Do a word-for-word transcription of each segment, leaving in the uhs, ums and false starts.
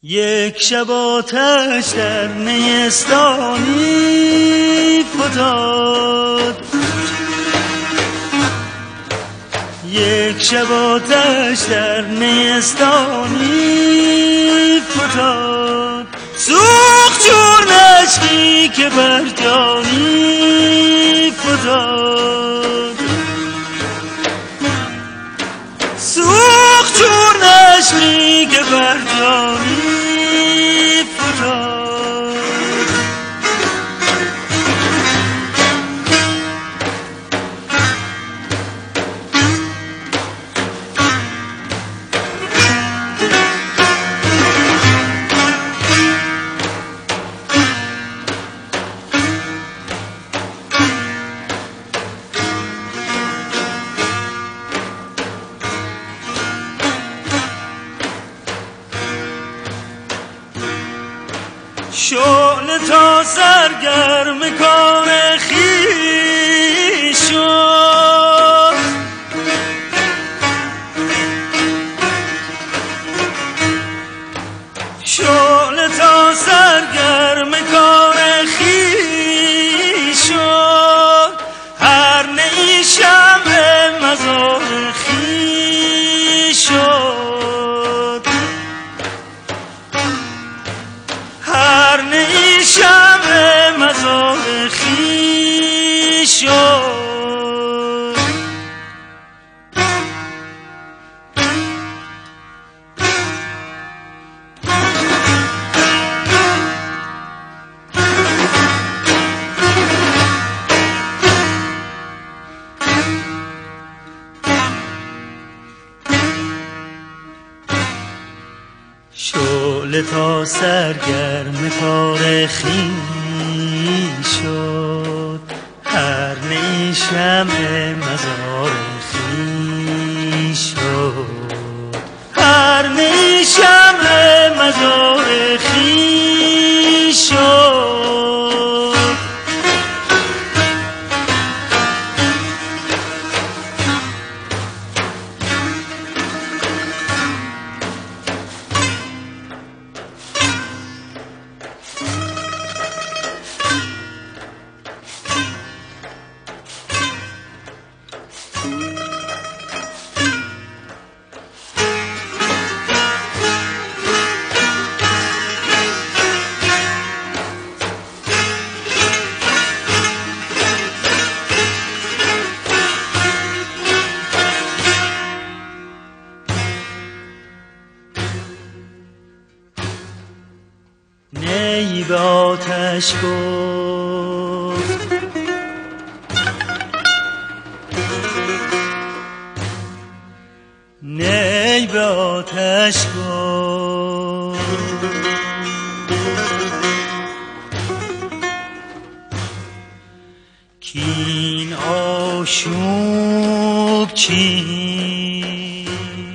یک شب آتش در نیستانی فتاد، یک شب آتش در نیستانی فتاد، سوخت چون عشقی که بر جانی فتاد، سوخت چون عشقی که بر جانی فتاد. شعله تا سرگرم کار خویش شد، شعله تا سرگرم کار خویش شد، هر نی شمع مزار خویش شد، هر نی شمع مزار خویش شد. شعله تا سرگرم کار خویش شد، هر نی شمع مزار خویش شد، هر نی شمع مزار خویش شد. نی به آتش گفت نی به آتش گفت کین آشوب چیست،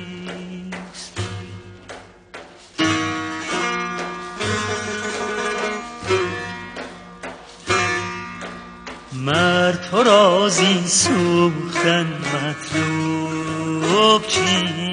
مرد تو را زین سوختن مطلوب چیست.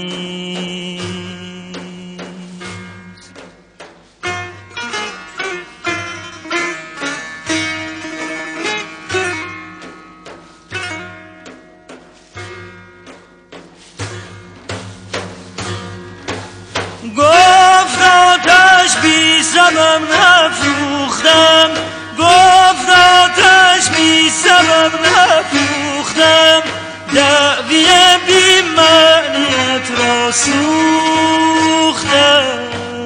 گفت آتش بی سبب نفروختم، گفت آتش بی سبب نفروختم، دعوی بی معنیت را سوختم.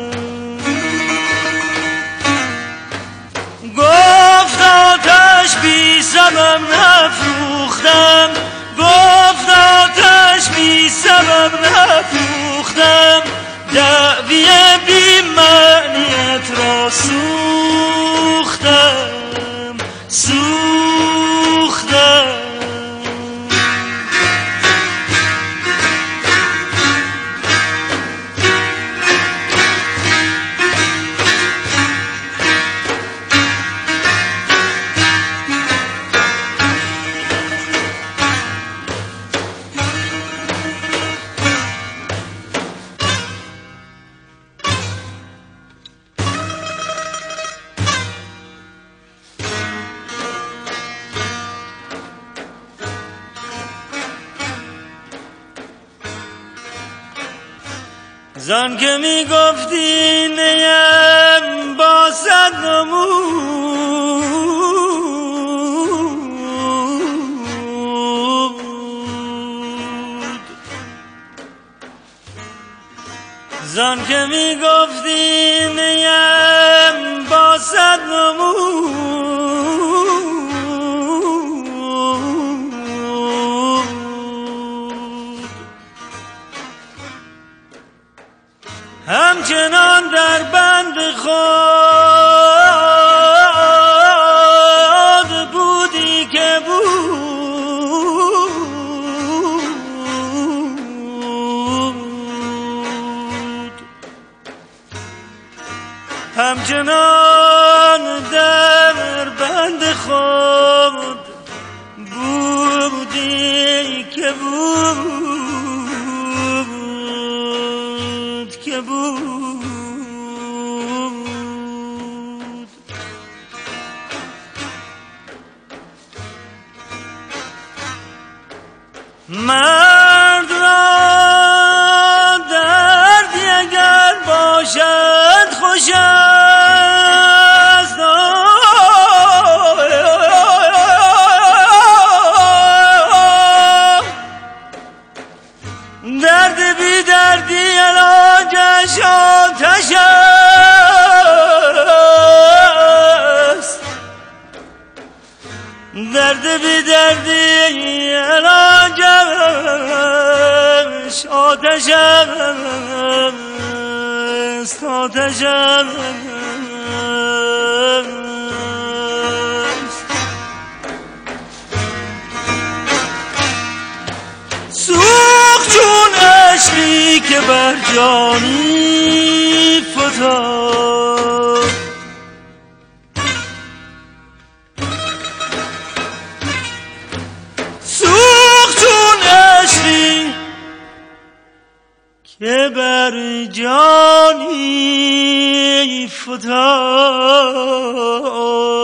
گفت آتش بی سبب نفروختم، گفت آتش بی سبب نفروختم، دعوی بی معنیت را سوختم سوختم. زان که می گفتی نیم با صد نمود، زان که می گفتی نیم با صد نمود، همچنان در بند خود بودی که بود، همچنان در بند خود بودی که بود که بود. مرد را دردی اگر باشد خوش است، درد بی دردی علاجش آتش است، درد بی دردی علاجش آتش است، آتش است. سوخت چون عشقی که بر جانی فتاد، سوخت چون عشقی که بر جانی فتاد.